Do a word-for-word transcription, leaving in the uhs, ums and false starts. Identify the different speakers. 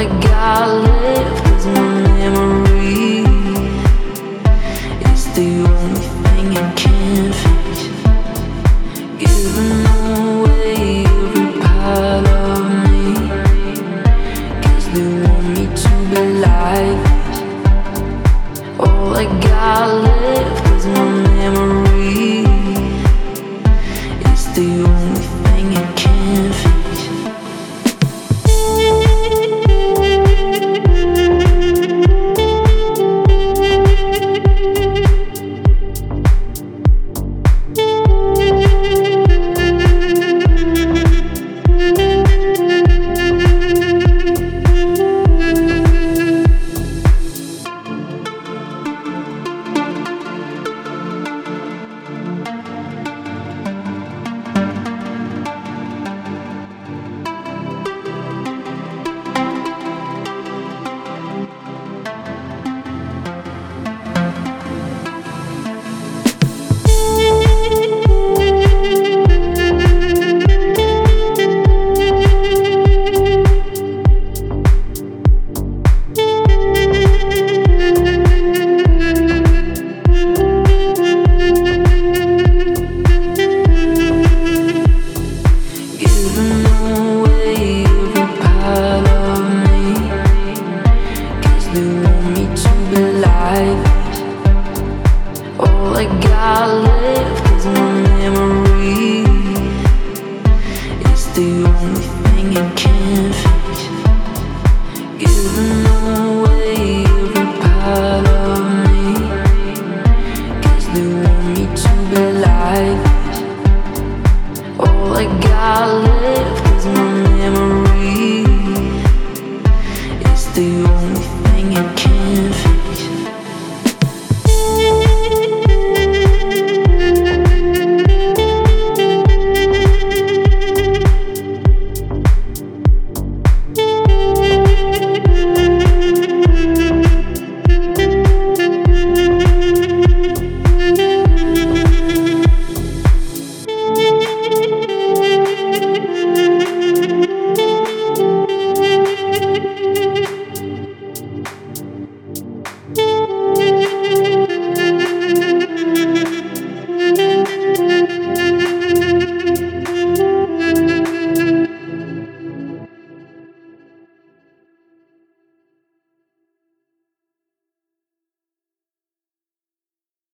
Speaker 1: I got left is my memory. It's the only thing I can't fix. Giving away every part of me, 'cause they want me to be like this. All I got left is my memory. It's the only thing I can't fix. All I got left is my memory. It's the only thing I can't fix. Giving away every part of